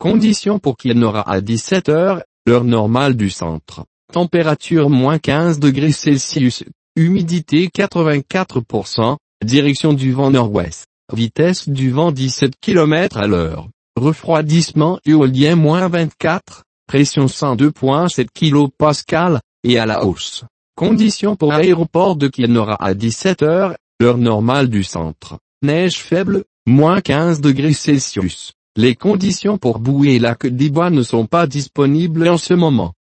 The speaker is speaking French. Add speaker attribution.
Speaker 1: Conditions pour Kenora à 17 heures, l'heure normale du centre. Température moins 15 degrés Celsius. Humidité 84%. Direction du vent nord-ouest. Vitesse du vent 17 km à l'heure. Refroidissement éolien moins 24. Pression 102,7 kPa, et à la hausse. Conditions pour aéroport de Kenora à 17 heures, l'heure normale du centre. Neige faible, moins 15 degrés Celsius. Les conditions pour Boué et Lac des Bois ne sont pas disponibles en ce moment.